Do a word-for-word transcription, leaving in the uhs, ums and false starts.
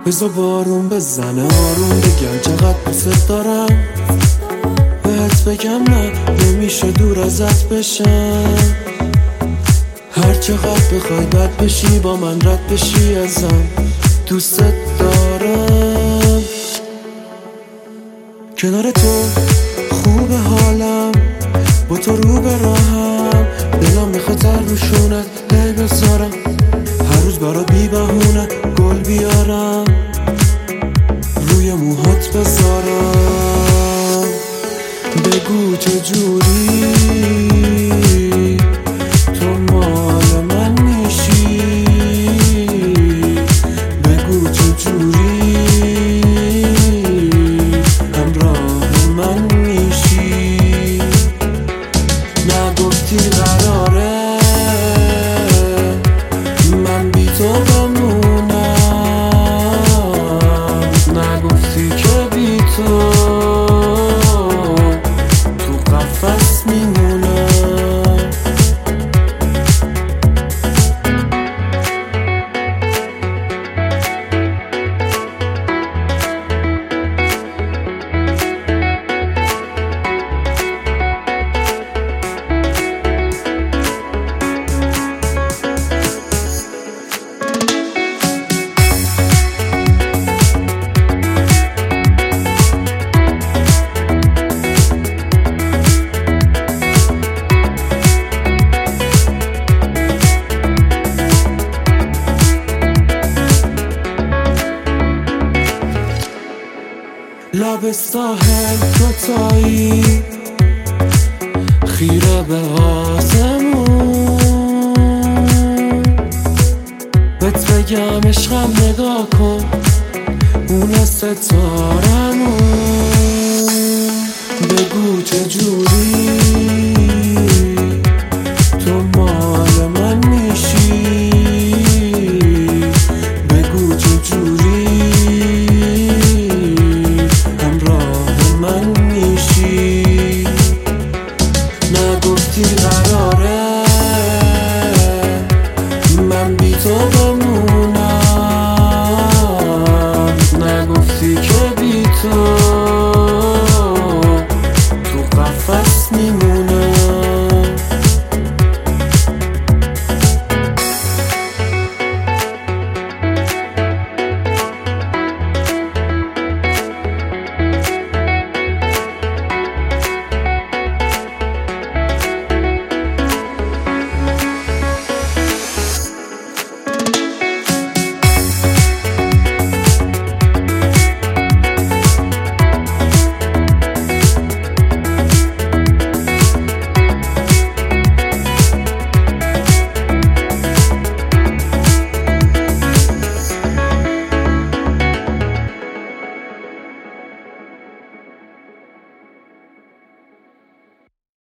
بذار بارون بزنه آروم بگم چقدر دوست دارم، بهت بگم نه نمیشه دور ازت بشم. هر چقدر بخوای بد بشی با من رد بشی ازم، دوست دارم. کنار تو خوب حالم، با تو رو به راهم، دلم به خطر روشونت هی بذارم. هر روز برا بی بهونه گل بیارم، روی موهات بذارم. بگو چجوری تو مال من میشی، بگو چجوری همراه من میشی. نگفتی قراره من بی تو بمونم، نگفتی که بی تو تو قفس میمونم. لب ساحل دوتایی خیره به آسمون، بهت بگم عشقم نگاه کن اون ستارمون. بگو چجوری